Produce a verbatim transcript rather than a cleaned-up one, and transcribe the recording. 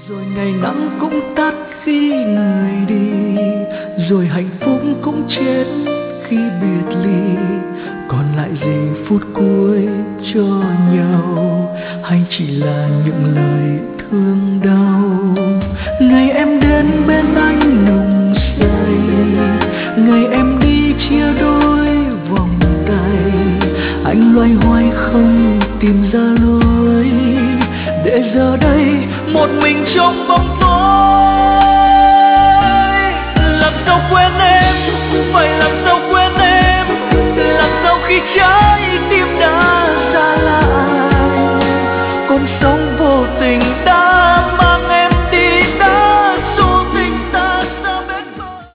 Rồi ngày nắng cũng tắt khi người đi, rồi hạnh phúc cũng chết khi biệt ly. Còn lại gì phút cuối cho nhau, hay chỉ là những lời thương đau? Ngày em đến bên anh nồng say, ngày em đi chia đôi vòng tay, anh loay hoay không tìm ra lối, để giờ đây một mình trong bóng tối. Làm sao quên